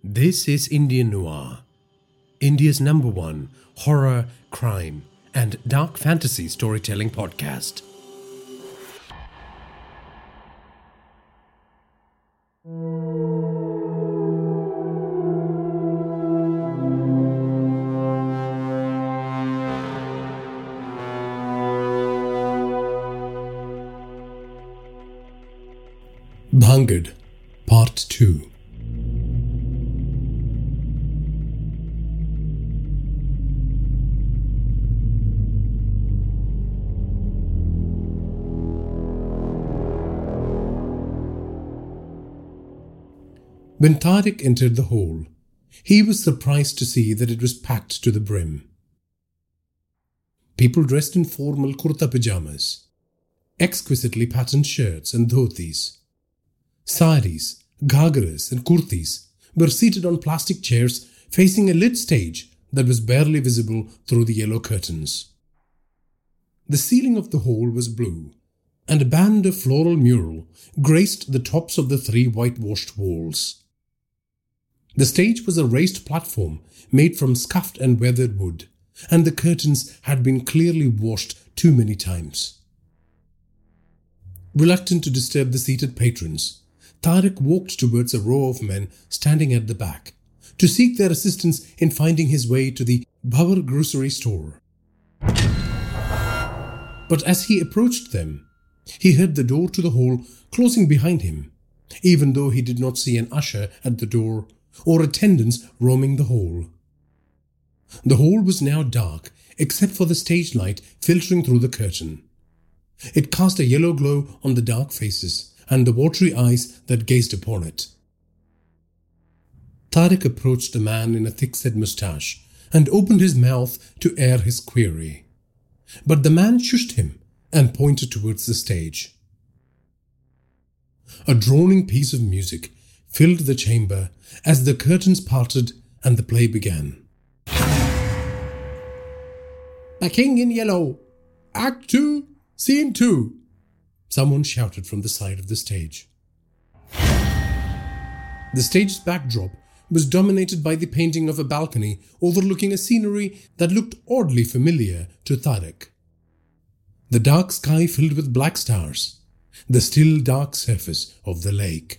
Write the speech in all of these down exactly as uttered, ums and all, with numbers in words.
This is Indian Noir, India's number one horror, crime, and dark fantasy storytelling podcast. Bhangad, Part two. When Tariq entered the hall, he was surprised to see that it was packed to the brim. People dressed in formal kurta pajamas, exquisitely patterned shirts and dhotis, saris, ghagras and kurtis were seated on plastic chairs facing a lit stage that was barely visible through the yellow curtains. The ceiling of the hall was blue, and a band of floral mural graced the tops of the three whitewashed walls. The stage was a raised platform made from scuffed and weathered wood, and the curtains had been clearly washed too many times. Reluctant to disturb the seated patrons, Tariq walked towards a row of men standing at the back to seek their assistance in finding his way to the Bhavar grocery store. But as he approached them, he heard the door to the hall closing behind him, even though he did not see an usher at the door or attendants roaming the hall. The hall was now dark except for the stage light filtering through the curtain. It cast a yellow glow on the dark faces and the watery eyes that gazed upon it. Tariq approached a man in a thick-set moustache and opened his mouth to air his query. But the man shushed him and pointed towards the stage. A droning piece of music filled the chamber as the curtains parted and the play began. "A King in Yellow! Act two, Scene two!" someone shouted from the side of the stage. The stage's backdrop was dominated by the painting of a balcony overlooking a scenery that looked oddly familiar to Tariq. The dark sky filled with black stars, the still dark surface of the lake.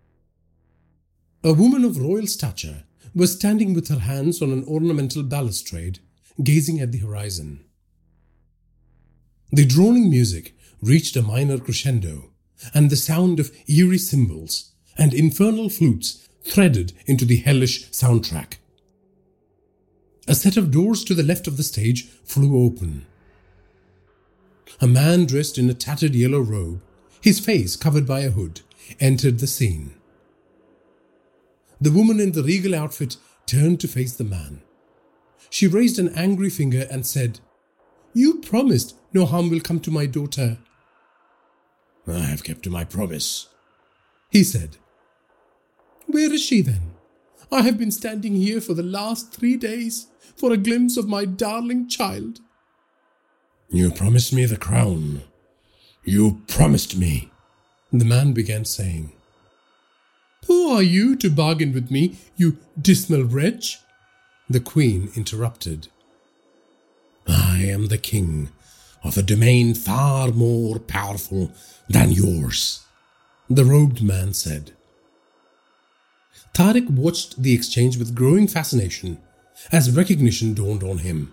A woman of royal stature was standing with her hands on an ornamental balustrade, gazing at the horizon. The droning music reached a minor crescendo, and the sound of eerie cymbals and infernal flutes threaded into the hellish soundtrack. A set of doors to the left of the stage flew open. A man dressed in a tattered yellow robe, his face covered by a hood, entered the scene. The woman in the regal outfit turned to face the man. She raised an angry finger and said, "You promised no harm will come to my daughter." "I have kept to my promise," he said. "Where is she then? I have been standing here for the last three days for a glimpse of my darling child." "You promised me the crown. You promised me," the man began saying. "Who are you to bargain with me, you dismal wretch?" the queen interrupted. "I am the king of a domain far more powerful than yours," the robed man said. Tariq watched the exchange with growing fascination as recognition dawned on him.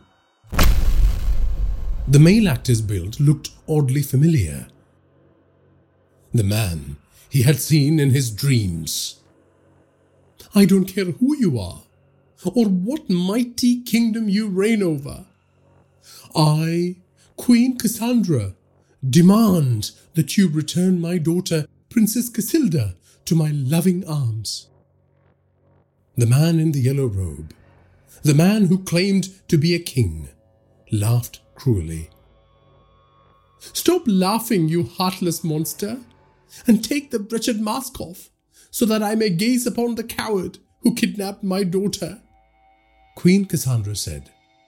The male actor's build looked oddly familiar. The man he had seen in his dreams. "I don't care who you are, or what mighty kingdom you reign over. I, Queen Cassandra, demand that you return my daughter, Princess Casilda, to my loving arms." The man in the yellow robe, the man who claimed to be a king, laughed cruelly. "Stop laughing, you heartless monster, and take the wretched mask off, so that I may gaze upon the coward who kidnapped my daughter," Queen Cassandra said.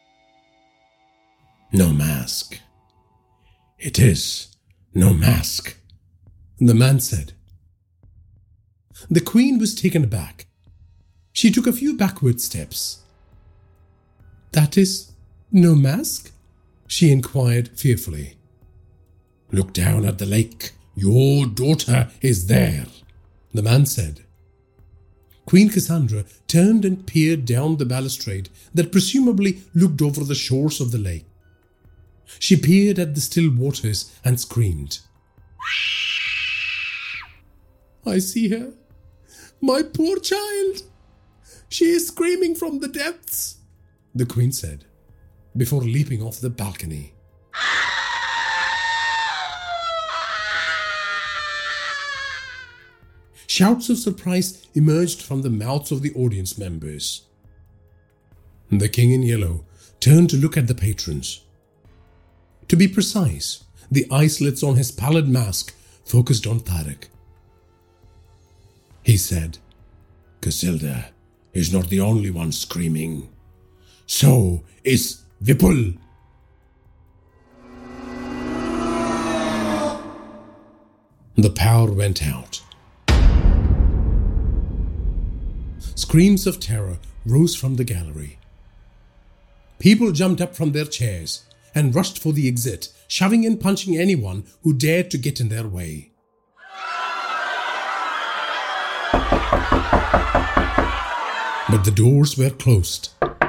"No mask. It is no mask," the man said. The queen was taken aback. She took a few backward steps. "That is no mask?" she inquired fearfully. "Look down at the lake. Your daughter is there," the man said. Queen Cassandra turned and peered down the balustrade that presumably looked over the shores of the lake. She peered at the still waters and screamed. "I see her. My poor child. She is screaming from the depths," the queen said, before leaping off the balcony. Shouts of surprise emerged from the mouths of the audience members. The king in yellow turned to look at the patrons. To be precise, the eye slits on his pallid mask focused on Tarek. He said, "Casilda is not the only one screaming. So is Vipul." The power went out. Screams of terror rose from the gallery. People jumped up from their chairs and rushed for the exit, shoving and punching anyone who dared to get in their way. But the doors were closed.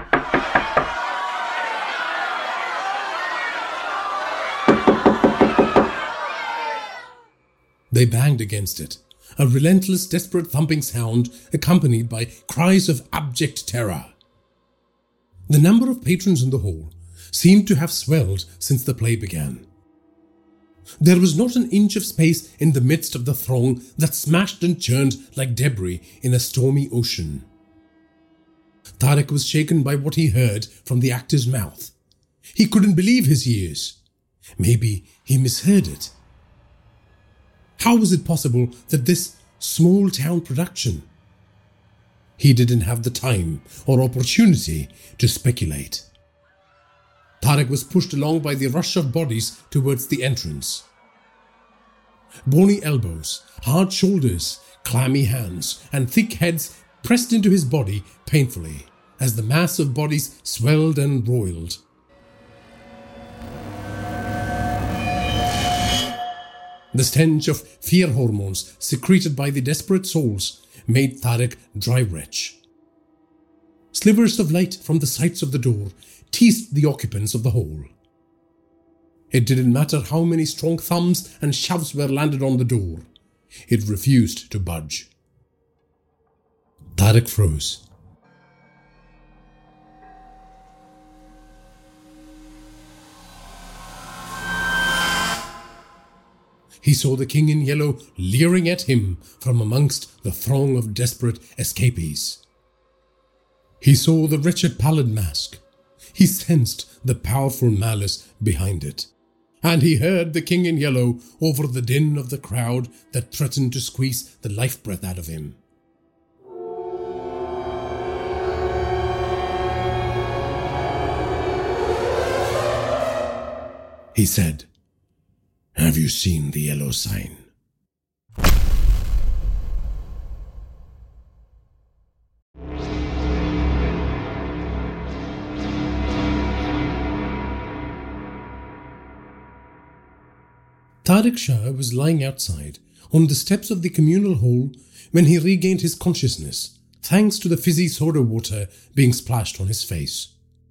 They banged against it, a relentless, desperate thumping sound accompanied by cries of abject terror. The number of patrons in the hall seemed to have swelled since the play began. There was not an inch of space in the midst of the throng that smashed and churned like debris in a stormy ocean. Tarek was shaken by what he heard from the actor's mouth. He couldn't believe his ears. Maybe he misheard it. How was it possible that this small-town production? He didn't have the time or opportunity to speculate. Tarek was pushed along by the rush of bodies towards the entrance. Bony elbows, hard shoulders, clammy hands, and thick heads pressed into his body painfully as the mass of bodies swelled and roiled. The stench of fear hormones secreted by the desperate souls made Tarek dry retch. Slivers of light from the sides of the door teased the occupants of the hall. It didn't matter how many strong thumbs and shoves were landed on the door. It refused to budge. Tarek froze. He saw the king in yellow leering at him from amongst the throng of desperate escapees. He saw the wretched pallid mask. He sensed the powerful malice behind it. And he heard the king in yellow over the din of the crowd that threatened to squeeze the life breath out of him. He said, "Have you seen the yellow sign?" Tarek Shah was lying outside on the steps of the communal hall when he regained his consciousness, thanks to the fizzy soda water being splashed on his face.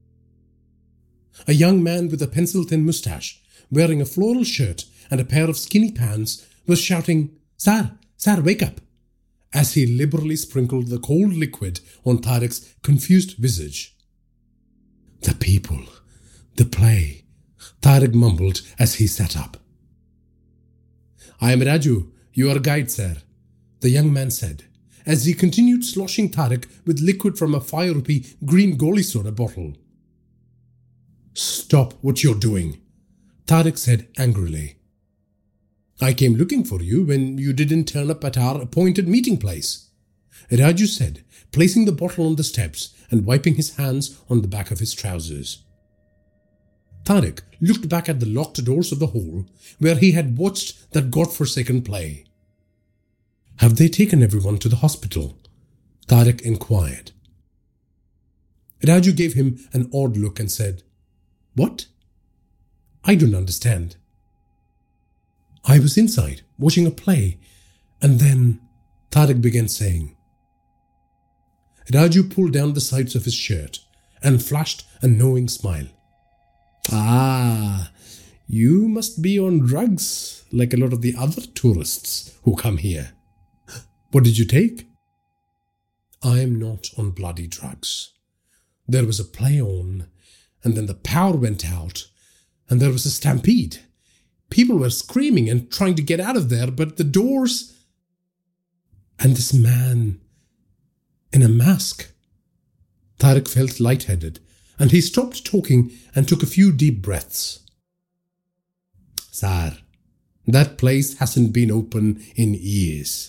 A young man with a pencil-thin mustache, wearing a floral shirt and a pair of skinny pants, was shouting, "Sir, sir, wake up!" as he liberally sprinkled the cold liquid on Tarek's confused visage. "The people, the play," Tarek mumbled as he sat up. "I am Raju, your guide, sir," the young man said, as he continued sloshing Tarek with liquid from a five rupee green goli soda bottle. "Stop what you're doing," Tarek said angrily. "I came looking for you when you didn't turn up at our appointed meeting place," Raju said, placing the bottle on the steps and wiping his hands on the back of his trousers. Tarek looked back at the locked doors of the hall where he had watched that godforsaken play. "Have they taken everyone to the hospital?" Tariq inquired. Raju gave him an odd look and said, "What? I don't understand." "I was inside, watching a play, and then," Tariq began saying. Raju pulled down the sides of his shirt and flashed a knowing smile. "Ah, you must be on drugs like a lot of the other tourists who come here. What did you take?" "I am not on bloody drugs. There was a play on, and then the power went out, and there was a stampede. People were screaming and trying to get out of there, but the doors... And this man in a mask." Tariq felt lightheaded, and he stopped talking and took a few deep breaths. "Sir, that place hasn't been open in years.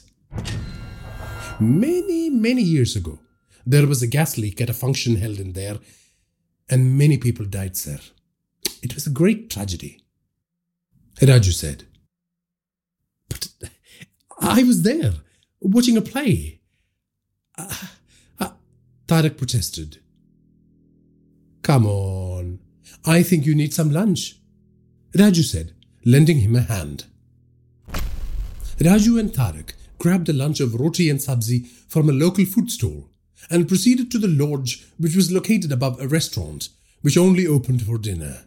Many, many years ago, there was a gas leak at a function held in there, and many people died, sir. It was a great tragedy." Raju said. "But I was there, watching a play." Uh, uh, Tariq protested. "Come on, I think you need some lunch," Raju said, lending him a hand. Raju and Tariq grabbed a lunch of roti and sabzi from a local food stall and proceeded to the lodge, which was located above a restaurant, which only opened for dinner.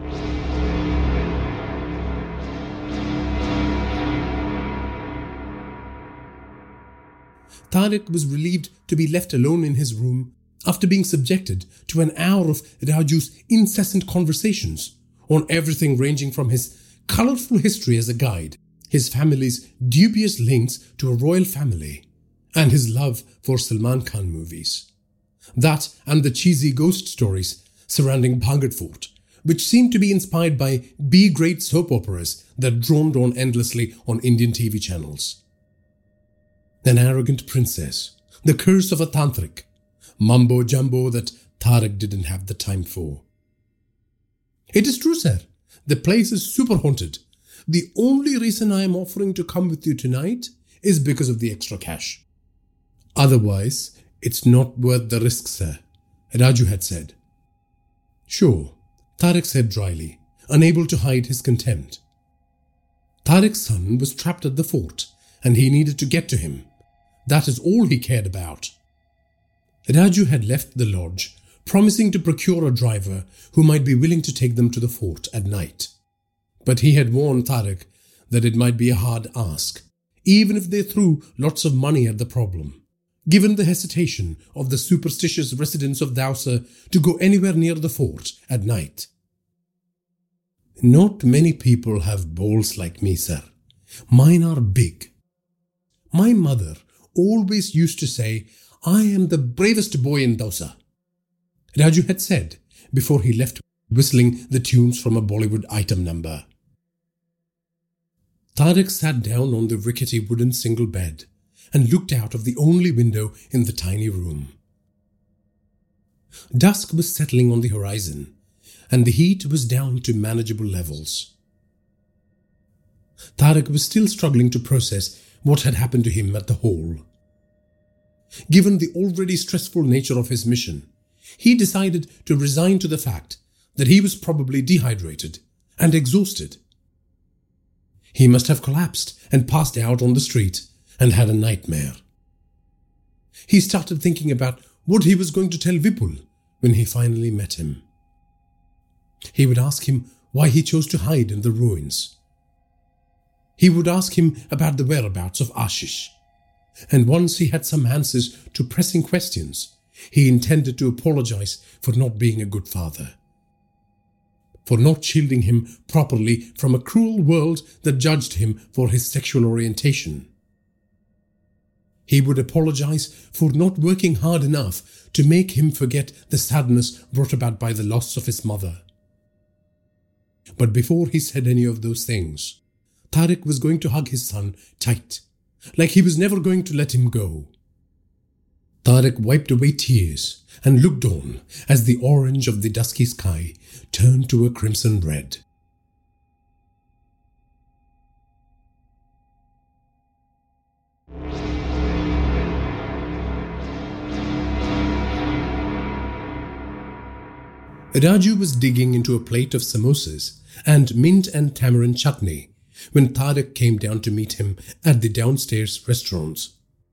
Tariq was relieved to be left alone in his room after being subjected to an hour of Raju's incessant conversations on everything ranging from his colourful history as a guide, his family's dubious links to a royal family, and his love for Salman Khan movies. That and the cheesy ghost stories surrounding Bhangat Fort, which seemed to be inspired by B-grade soap operas that droned on endlessly on Indian T V channels. An arrogant princess, the curse of a tantric, mumbo-jumbo that Tariq didn't have the time for. "It is true, sir. The place is super haunted. The only reason I am offering to come with you tonight is because of the extra cash. Otherwise, it's not worth the risk, sir," Raju had said. "Sure," Tariq said dryly, unable to hide his contempt. Tariq's son was trapped at the fort, and he needed to get to him. That is all he cared about. Raju had left the lodge, promising to procure a driver who might be willing to take them to the fort at night. But he had warned Tariq that it might be a hard ask, even if they threw lots of money at the problem, given the hesitation of the superstitious residents of Dausa to go anywhere near the fort at night. "Not many people have balls like me, sir. Mine are big. My mother always used to say, 'I am the bravest boy in Dausa,'" Raju had said before he left, whistling the tunes from a Bollywood item number. Tariq sat down on the rickety wooden single bed and looked out of the only window in the tiny room. Dusk was settling on the horizon, and the heat was down to manageable levels. Tariq was still struggling to process what had happened to him at the hall. Given the already stressful nature of his mission, he decided to resign to the fact that he was probably dehydrated and exhausted. He must have collapsed and passed out on the street and had a nightmare. He started thinking about what he was going to tell Vipul when he finally met him. He would ask him why he chose to hide in the ruins. He would ask him about the whereabouts of Ashish. And once he had some answers to pressing questions, he intended to apologize for not being a good father, for not shielding him properly from a cruel world that judged him for his sexual orientation. He would apologize for not working hard enough to make him forget the sadness brought about by the loss of his mother. But before he said any of those things, Tariq was going to hug his son tight, like he was never going to let him go. Tariq wiped away tears and looked on as the orange of the dusky sky turned to a crimson red. Raju was digging into a plate of samosas and mint and tamarind chutney when Tariq came down to meet him at the downstairs restaurant.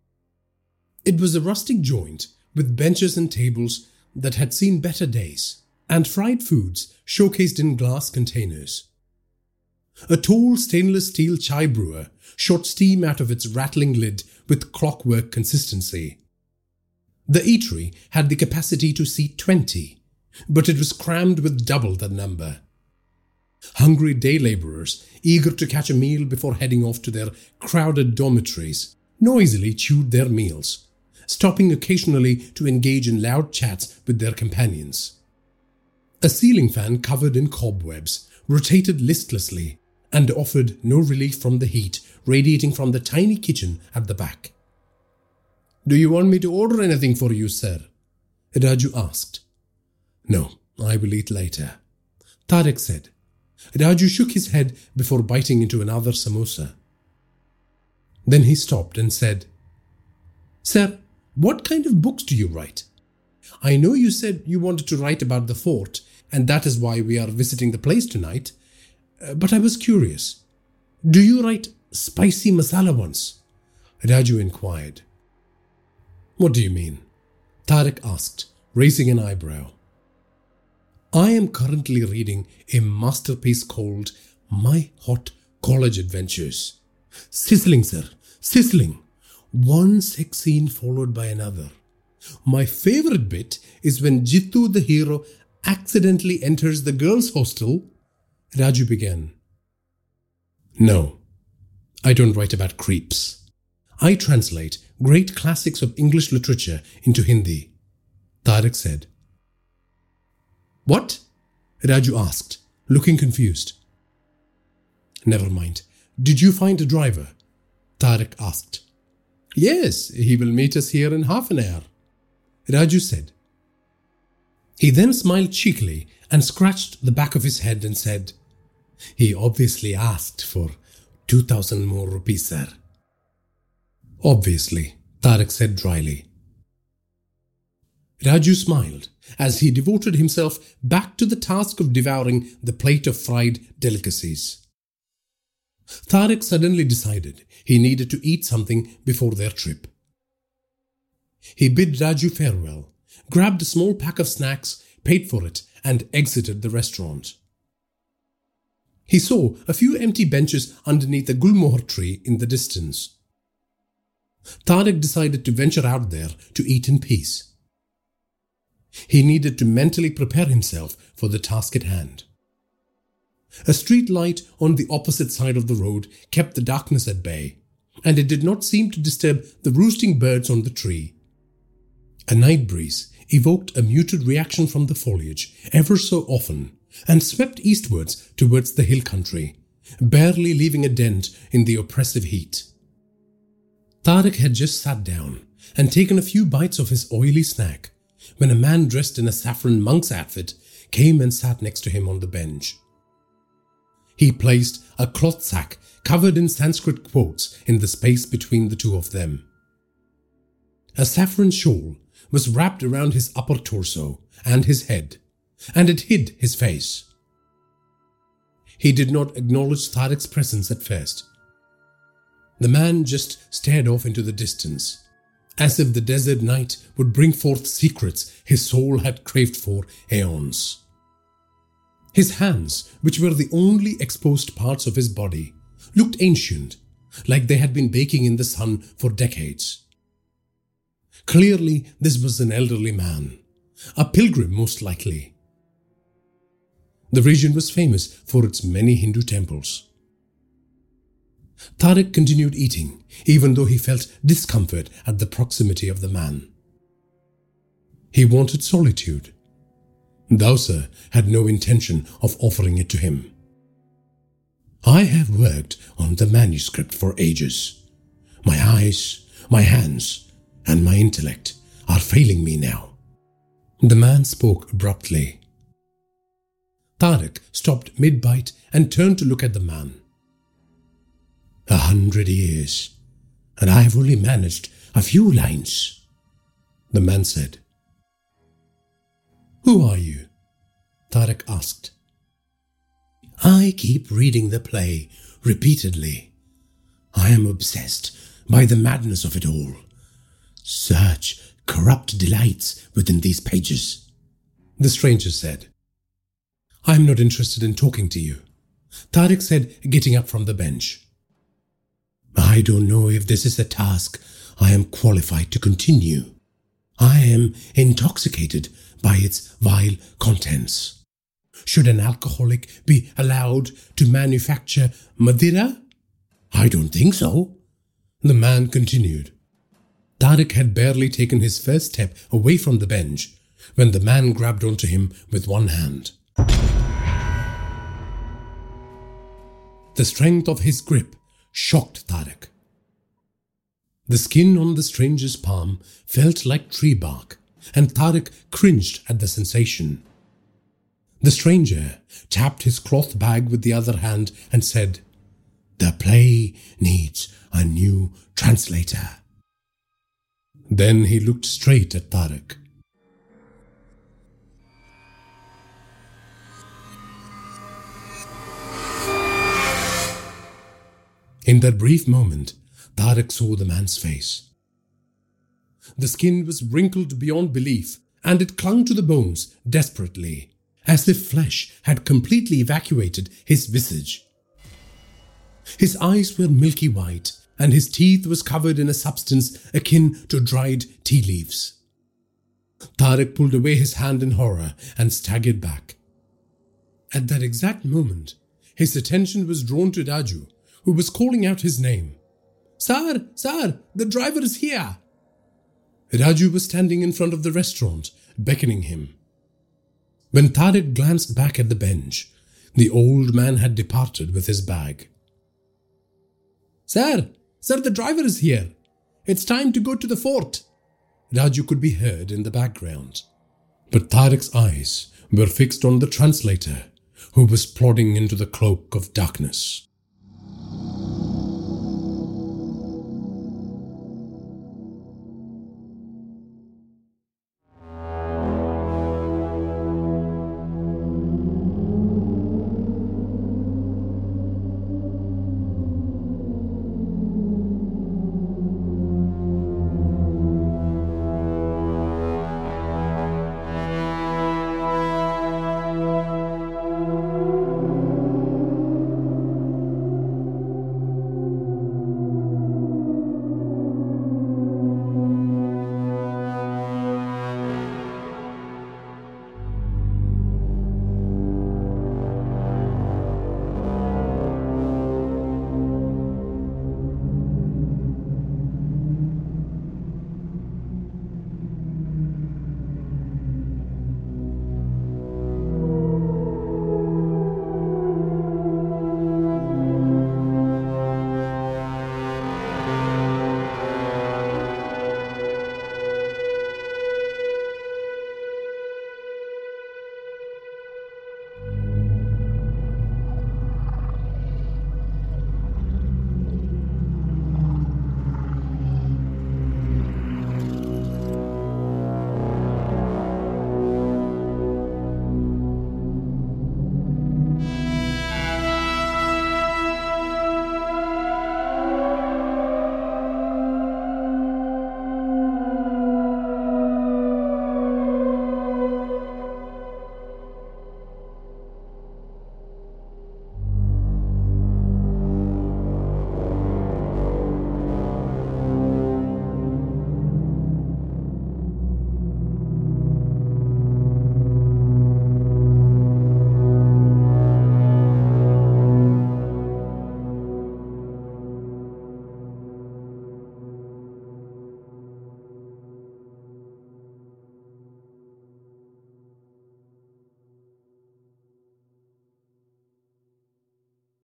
It was a rustic joint with benches and tables that had seen better days, and fried foods showcased in glass containers. A tall stainless steel chai brewer shot steam out of its rattling lid with clockwork consistency. The eatery had the capacity to seat twenty, but it was crammed with double that number. Hungry day labourers, eager to catch a meal before heading off to their crowded dormitories, noisily chewed their meals, stopping occasionally to engage in loud chats with their companions. A ceiling fan covered in cobwebs rotated listlessly and offered no relief from the heat radiating from the tiny kitchen at the back. "Do you want me to order anything for you, sir?" Raju asked. "No, I will eat later," Tariq said. Raju shook his head before biting into another samosa. Then he stopped and said, "Sir, what kind of books do you write? I know you said you wanted to write about the fort, and that is why we are visiting the place tonight. Uh, but I was curious. Do you write spicy masala ones?" Raju inquired. "What do you mean?" Tariq asked, raising an eyebrow. "I am currently reading a masterpiece called My Hot College Adventures. Sizzling, sir, sizzling. One sex scene followed by another. My favorite bit is when Jittu the hero accidentally enters the girls' hostel." Raju began. "No, I don't write about creeps. I translate great classics of English literature into Hindi," Tariq said. "What?" Raju asked, looking confused. "Never mind. Did you find a driver?" Tariq asked. "Yes, he will meet us here in half an hour," Raju said. He then smiled cheekily and scratched the back of his head and said, "He obviously asked for two thousand more rupees, sir." "Obviously," Tariq said dryly. Raju smiled as he devoted himself back to the task of devouring the plate of fried delicacies. Tariq suddenly decided he needed to eat something before their trip. He bid Raju farewell, grabbed a small pack of snacks, paid for it, and exited the restaurant. He saw a few empty benches underneath a gulmohar tree in the distance. Tariq decided to venture out there to eat in peace. He needed to mentally prepare himself for the task at hand. A street light on the opposite side of the road kept the darkness at bay, and it did not seem to disturb the roosting birds on the tree. A night breeze evoked a muted reaction from the foliage ever so often and swept eastwards towards the hill country, barely leaving a dent in the oppressive heat. Tariq had just sat down and taken a few bites of his oily snack when a man dressed in a saffron monk's outfit came and sat next to him on the bench. He placed a cloth sack covered in Sanskrit quotes in the space between the two of them. A saffron shawl was wrapped around his upper torso and his head, and it hid his face. He did not acknowledge Tariq's presence at first. The man just stared off into the distance, as if the desert night would bring forth secrets his soul had craved for aeons. His hands, which were the only exposed parts of his body, looked ancient, like they had been baking in the sun for decades. Clearly, this was an elderly man, a pilgrim most likely. The region was famous for its many Hindu temples. Tariq continued eating, even though he felt discomfort at the proximity of the man. He wanted solitude. Dowsar had no intention of offering it to him. "I have worked on the manuscript for ages. My eyes, my hands, and my intellect are failing me now." The man spoke abruptly. Tariq stopped mid-bite and turned to look at the man. "A hundred years, and I have only managed a few lines," the man said. "Who are you?" Tariq asked. I keep reading the play repeatedly. I am obsessed by the madness of it all. Such corrupt delights within these pages, the stranger said. I am not interested in talking to you, Tariq said, getting up from the bench. I don't know if this is a task I am qualified to continue. I am intoxicated by its vile contents. Should an alcoholic be allowed to manufacture Madeira? I don't think so, the man continued. Tariq had barely taken his first step away from the bench when the man grabbed onto him with one hand. The strength of his grip shocked Tariq. The skin on the stranger's palm felt like tree bark, and Tariq cringed at the sensation. The stranger tapped his cloth bag with the other hand and said, The play needs a new translator. Then he looked straight at Tariq. In that brief moment, Tariq saw the man's face. The skin was wrinkled beyond belief, and it clung to the bones desperately, as if flesh had completely evacuated his visage. His eyes were milky white, and his teeth was covered in a substance akin to dried tea leaves. Tariq pulled away his hand in horror and staggered back. At that exact moment, his attention was drawn to Raju, who was calling out his name. Sir, sir, the driver is here. Raju was standing in front of the restaurant, beckoning him. When Tariq glanced back at the bench, the old man had departed with his bag. Sir, sir, the driver is here. It's time to go to the fort. Raju could be heard in the background. But Tariq's eyes were fixed on the translator, who was plodding into the cloak of darkness.